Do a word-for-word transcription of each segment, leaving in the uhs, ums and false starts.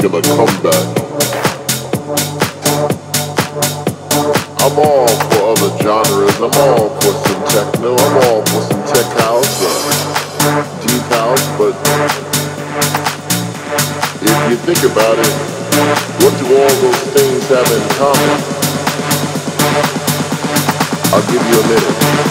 making a comeback. I'm all for other genres. I'm all for some techno. I'm all for some tech house, uh, deep house. But if you think about it, what do all those things have in common? I'll give you a minute.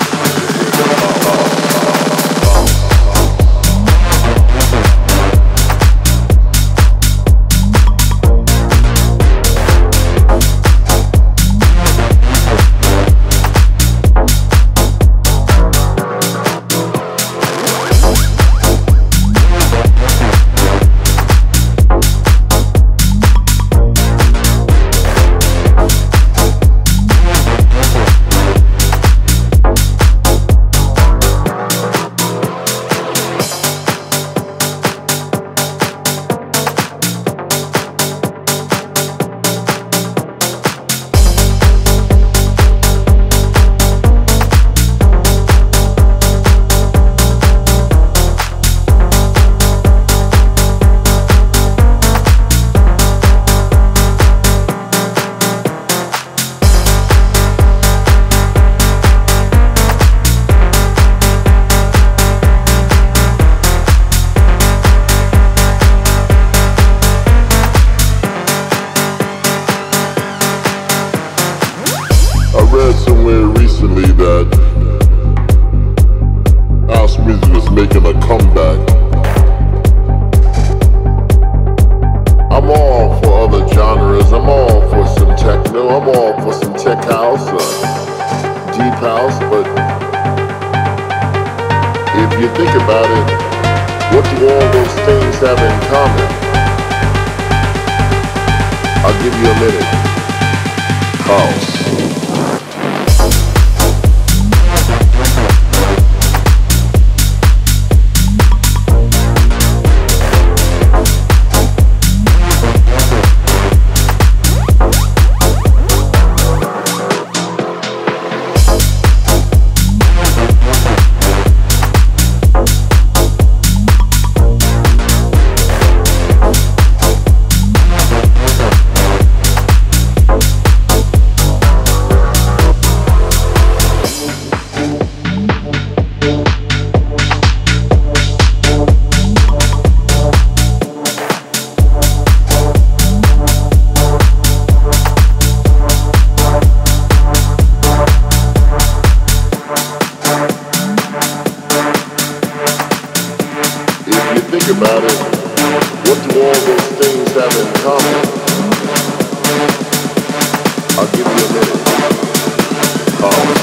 Making a comeback. I'm all for other genres. I'm all for some techno. I'm all for some tech house, uh, deep house. But if you think about it, what do all those things have in common? I'll give you a minute. House. Think about it, what do all those things have in common? I'll give you a minute. Um,